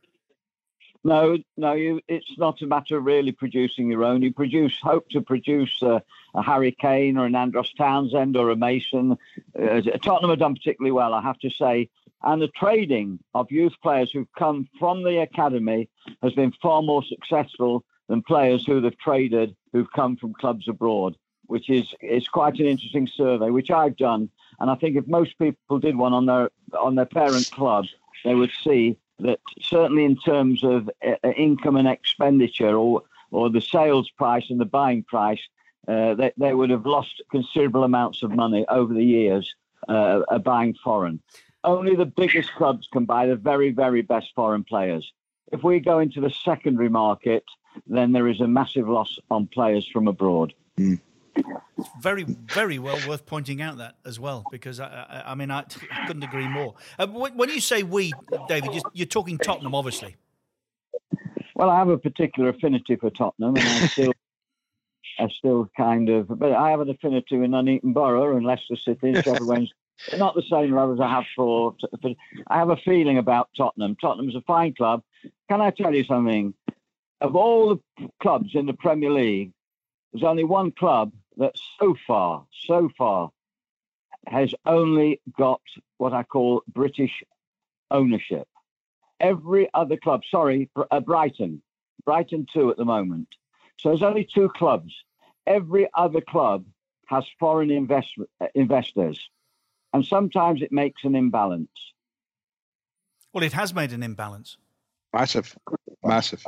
No, no, you, it's not a matter of really producing your own. You produce, hope to produce a, a Harry Kane or an Andros Townsend or a Mason. Uh, Tottenham have done particularly well, I have to say. And the trading of youth players who've come from the academy has been far more successful than players who they've traded who've come from clubs abroad, which is is quite an interesting survey, which I've done. And I think if most people did one on their on their parent club, they would see that certainly in terms of uh, income and expenditure, or or the sales price and the buying price, uh, they, they would have lost considerable amounts of money over the years uh, uh, buying foreign. Only the biggest clubs can buy the very, very best foreign players. If we go into the secondary market, then there is a massive loss on players from abroad. Mm. Very, very well worth pointing out that as well, because I, I, I mean, I, I couldn't agree more. Uh, when you say we, David, you're, you're talking Tottenham, obviously. Well, I have a particular affinity for Tottenham, and I still, I still kind of, but I have an affinity with Nuneaton Borough and Leicester City and Sheffield Wednesday. They're not the same love as I have for, for. I have a feeling about Tottenham. Tottenham's a fine club. Can I tell you something? Of all the clubs in the Premier League, there's only one club that so far, so far, has only got what I call British ownership. Every other club, sorry, uh, Brighton, Brighton too at the moment. So there's only two clubs. Every other club has foreign invest, uh, investors. And sometimes it makes an imbalance. Well, it has made an imbalance. Massive, massive.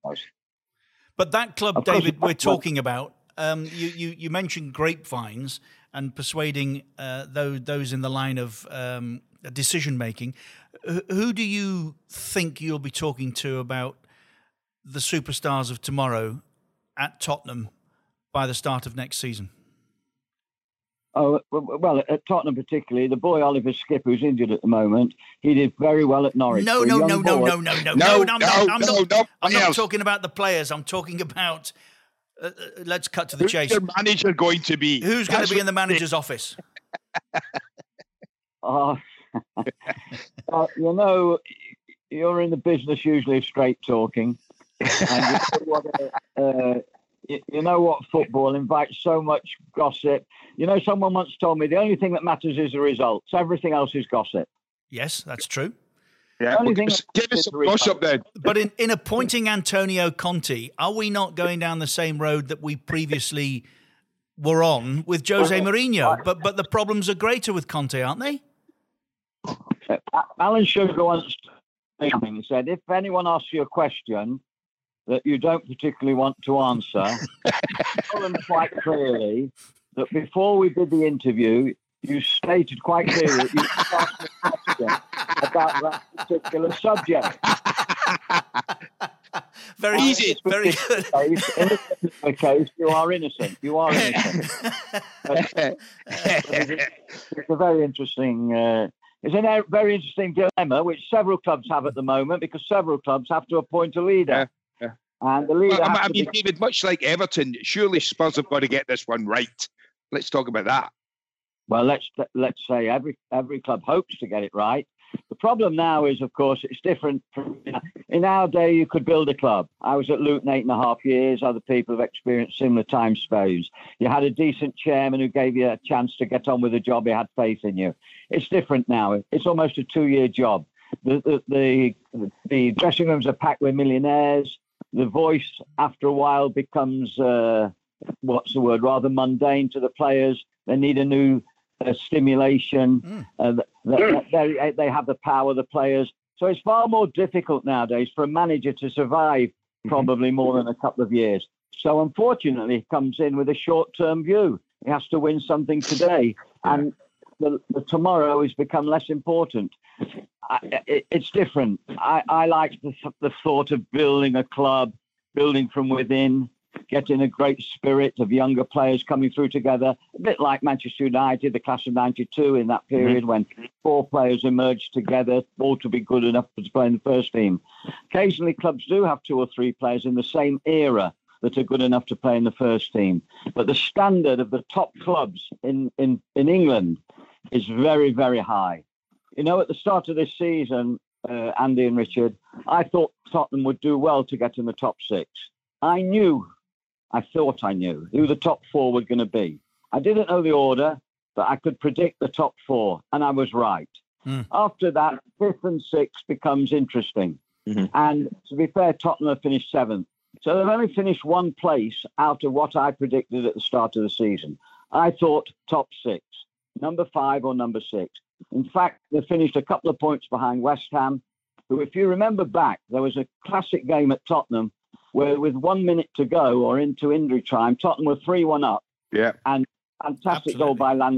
But that club, David, we're talking about, um, you, you, you mentioned grapevines and persuading uh, those, those in the line of um, decision-making. Who do you think you'll be talking to about the superstars of tomorrow at Tottenham by the start of next season? Oh, well, at Tottenham particularly, the boy Oliver Skipp, who's injured at the moment, he did very well at Norwich. No, no, no, no, no, no, no, no, no, I'm not, I'm not, I'm not talking about the players. I'm talking about, uh, let's cut to the chase. Who's your manager going to be? Who's going to be in the manager's office? Oh, uh, you know, you're in the business usually of straight talking. And you know what, uh, uh, you, you know what? Football invites so much gossip. You know, someone once told me the only thing that matters is the results. Everything else is gossip. Yes, that's true. Yeah, well, give us, give us some gossip then. But in, in appointing Antonio Conte, are we not going down the same road that we previously were on with Jose Mourinho? But but the problems are greater with Conte, aren't they? Alan Sugar once said, if anyone asks you a question that you don't particularly want to answer, tell them quite clearly that before we did the interview, you stated quite clearly that you asked a question about that particular subject. Very easy, very good. Case, in this particular case, you are innocent. You are innocent. but, but it's, it's a very interesting... Uh, It's a very interesting dilemma, which several clubs have at the moment, because several clubs have to appoint a leader. Yeah, yeah. And the leader. Well, has I to mean, be... David, much like Everton, surely Spurs have got to get this one right. Let's talk about that. Well, let's let's say every every club hopes to get it right. The problem now is, of course, it's different. From, in our day, you could build a club. I was at Luton eight and a half years. Other people have experienced similar time spans. You had a decent chairman who gave you a chance to get on with the job. He had faith in you. It's different now. It's almost a two-year job. The, the, the, the dressing rooms are packed with millionaires. The voice, after a while, becomes, uh, what's the word, rather mundane to the players. They need a new uh, stimulation. Mm. Uh, they, they, they have the power, the players. So it's far more difficult nowadays for a manager to survive probably more than a couple of years. So unfortunately, he comes in with a short-term view. He has to win something today. And the, the tomorrow has become less important. I, it, it's different. I, I like the, the thought of building a club, building from within, getting a great spirit of younger players coming through together, a bit like Manchester United, the class of ninety-two in that period mm-hmm. when four players emerged together, all to be good enough to play in the first team. Occasionally, clubs do have two or three players in the same era that are good enough to play in the first team. But the standard of the top clubs in, in, in England is very, very high. You know, at the start of this season, uh, Andy and Richard, I thought Tottenham would do well to get in the top six. I knew, I thought I knew who the top four were going to be. I didn't know the order, but I could predict the top four, and I was right. Mm. After that, fifth and sixth becomes interesting. Mm-hmm. And to be fair, Tottenham have finished seventh. So they've only finished one place out of what I predicted at the start of the season. I thought top six, number five or number six. In fact, they finished a couple of points behind West Ham, who, if you remember back, there was a classic game at Tottenham where with one minute to go or into injury time, Tottenham were three one up. Yeah. And fantastic Absolutely. goal by Lance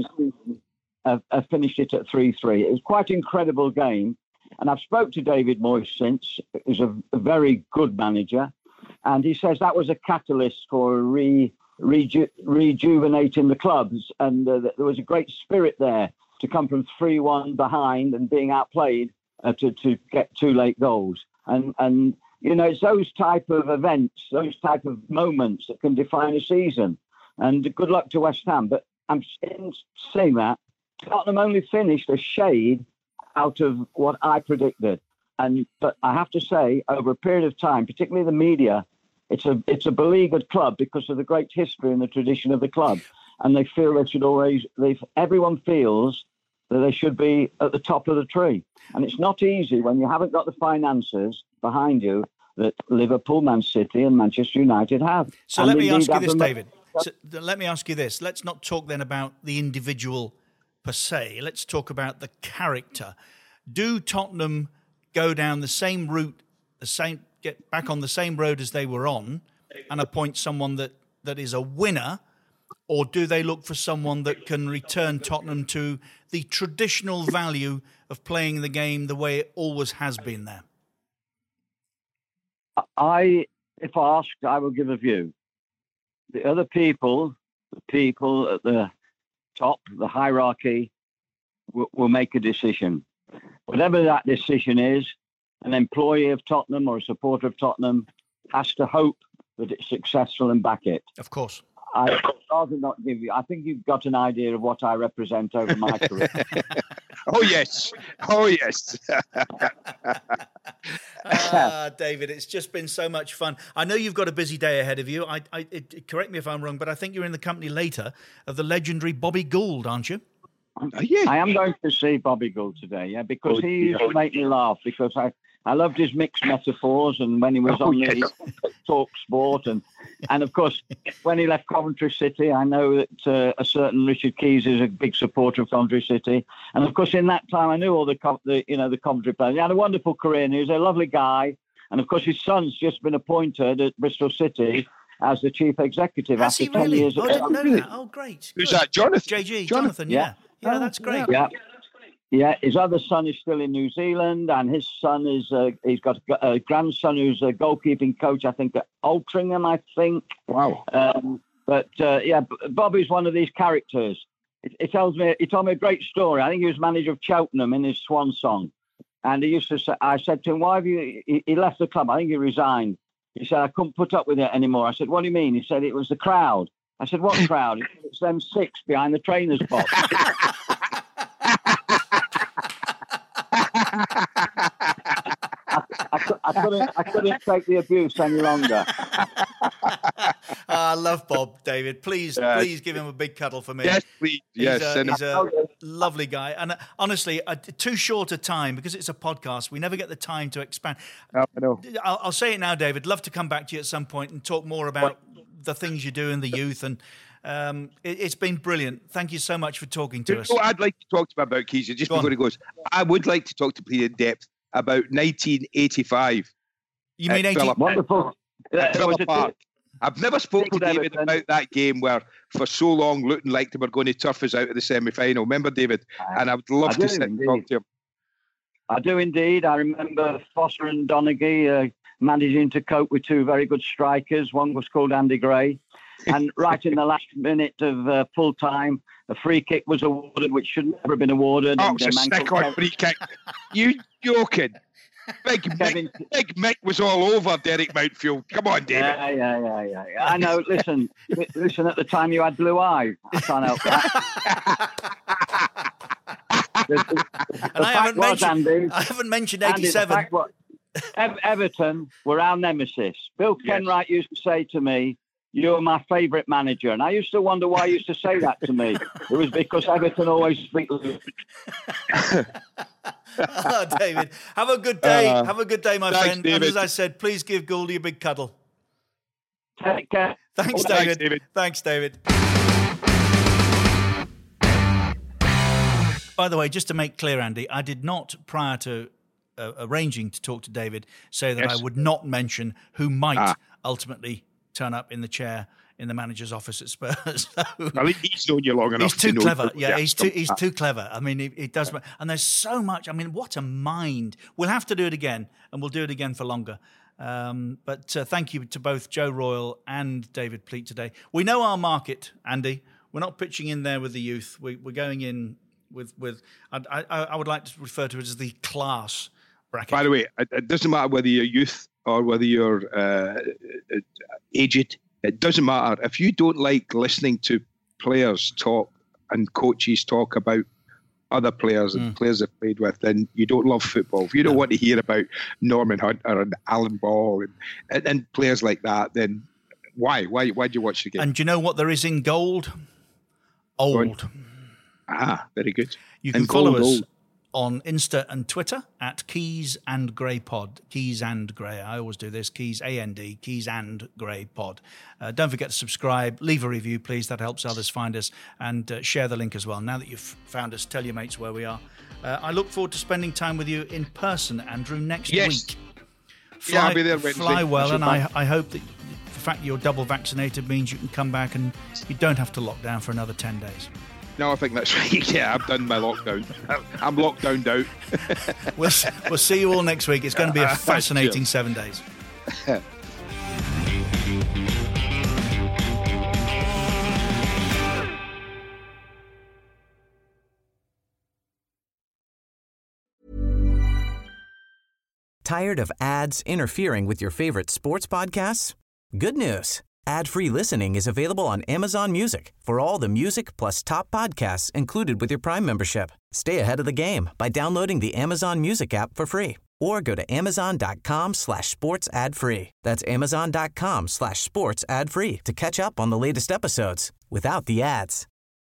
uh, uh, finished it at three three. It was quite an incredible game. And I've spoke to David Moyes since. He's a, a very good manager. And he says that was a catalyst for re, reju, rejuvenating the clubs. And uh, there was a great spirit there to come from three one behind and being outplayed uh, to, to get two late goals. And, and you know, it's those type of events, those type of moments that can define a season. And good luck to West Ham. But I'm saying that Tottenham only finished a shade out of what I predicted. And but I have to say, over a period of time, particularly the media, it's a it's a beleaguered club because of the great history and the tradition of the club. And they feel they should always, they everyone feels that they should be at the top of the tree. And it's not easy when you haven't got the finances behind you that Liverpool, Man City and Manchester United have. So and let me ask you this, them- David. So let me ask you this. Let's not talk then about the individual per se. Let's talk about the character. Do Tottenham go down the same route, the same get back on the same road as they were on and appoint someone that, that is a winner, or do they look for someone that can return Tottenham to the traditional value of playing the game the way it always has been there? I, if asked, I will give a view. The other people, the people at the top, the hierarchy, will, will make a decision. Whatever that decision is, an employee of Tottenham or a supporter of Tottenham has to hope that it's successful and back it. Of course. I'd rather not give you. I think you've got an idea of what I represent over my career. Oh, yes. Oh, yes. Ah, David, it's just been so much fun. I know you've got a busy day ahead of you. I, I it, correct me if I'm wrong, but I think you're in the company later of the legendary Bobby Gould, aren't you? Uh, yeah. I am going to see Bobby Gould today, yeah, because oh, he used to make me laugh because I, I loved his mixed metaphors, and when he was oh, on yeah. the Talk Sport, and and of course when he left Coventry City, I know that uh, a certain Richard Keys is a big supporter of Coventry City, and of course in that time I knew all the, the you know the Coventry players. He had a wonderful career, and he was a lovely guy, and of course his son's just been appointed at Bristol City as the chief executive Has after he ten really? years. Oh, I didn't know that. Oh, great. Who's Good. that? Jonathan. J G. Jonathan, Jonathan yeah. Yeah, yeah that's great. Yeah. Yeah, his other son is still in New Zealand, and his son is, uh, he's got a, a grandson who's a goalkeeping coach, I think, at Altrincham, I think. Wow. Um, but, uh, yeah, Bobby's one of these characters. It, it tells me, he told me a great story. I think he was manager of Cheltenham in his swan song. And he used to say, I said to him, why have you, he, he left the club, I think he resigned. He said, I couldn't put up with it anymore. I said, what do you mean? He said, it was the crowd. I said, what crowd? He said, it's them six behind the trainer's box. I, I, couldn't, I couldn't take the abuse any longer. oh, I love Bob, David. Please, uh, please give him a big cuddle for me. Yes, please. He's yes, a, he's a lovely guy. And uh, honestly, uh, too short a time, because it's a podcast, we never get the time to expand. Oh, I know. I'll, I'll say it now, David. Love to come back to you at some point and talk more about the things you do in the youth. And um, it, it's been brilliant. Thank you so much for talking to you us. Know, I'd like to talk to him about Keys just Go before on. he goes. I would like to talk to Peter in depth about nineteen eighty-five. You mean eighty? Wonderful. Villa Park. I've never spoken to David Everton. about that game where for so long Luton like they were going to turf us out of the semi-final. Remember, David? And I would love I to sit and talk to him. I do indeed. I remember Foster and Donaghy uh, managing to cope with two very good strikers. One was called Andy Gray. And right in the last minute of uh, full time, a free kick was awarded, which should never have been awarded. Oh, it was a stick-on free kick. You joking? Big Mick, Big Mick was all over Derek Mountfield. Come on, David. Yeah, yeah, yeah, yeah. yeah. I know. Listen, listen. At the time, you had blue eyes. I can't help that. the, the, and the I haven't was, mentioned. Andy, I haven't mentioned eighty-seven. Andy, was, Ev- Everton were our nemesis. Bill yes. Kenwright used to say to me, "You're my favourite manager," and I used to wonder why he used to say that to me. It was because Everton always speak. Oh, David, have a good day. Uh, have a good day, my thanks, friend. David. And as I said, please give Gouldy a big cuddle. Take care. Thanks, oh, David. Thanks, David. Thanks, David. By the way, just to make clear, Andy, I did not, prior to uh, arranging to talk to David, say that yes. I would not mention who might ah. ultimately turn up in the chair in the manager's office at Spurs. So, well, he's known you long enough. He's too to clever. Know yeah, yeah, he's too he's too clever. I mean, he, he does. And there's so much. I mean, what a mind. We'll have to do it again, and we'll do it again for longer. Um, but uh, thank you to both Joe Royle and David Pleat today. We know our market, Andy. We're not pitching in there with the youth. We, we're going in with with. I, I, I would like to refer to it as the class bracket. By the way, it, it doesn't matter whether you're youth or whether you're uh, aged. It doesn't matter. If you don't like listening to players talk and coaches talk about other players and mm. players they've played with, then you don't love football. If you don't no. want to hear about Norman Hunter and Alan Ball and, and, and players like that, then why? Why Why do you watch the game? And do you know what there is in gold? Old. Ah, very good. You can and follow gold, us old. on Insta and Twitter at Keys and Grey Pod. Keys and Grey. I always do this. Keys A N D. Keys and Grey Pod. Uh, don't forget to subscribe. Leave a review, please. That helps others find us. And uh, share the link as well. Now that you've found us, tell your mates where we are. Uh, I look forward to spending time with you in person, Andrew, next yes. week. Fly, yeah, I'll be there Wednesday. Fly well, and I, I hope that the fact you're double vaccinated means you can come back and you don't have to lock down for another ten days. No, I think that's right. Yeah, I've done my lockdown. I'm lockdowned out. we'll, we'll see you all next week. It's going to be a fascinating seven days. Tired of ads interfering with your favorite sports podcasts? Good news. Ad-free listening is available on Amazon Music for all the music plus top podcasts included with your Prime membership. Stay ahead of the game by downloading the Amazon Music app for free or go to amazon.com slash sports ad free. That's amazon.com slash sports ad free to catch up on the latest episodes without the ads.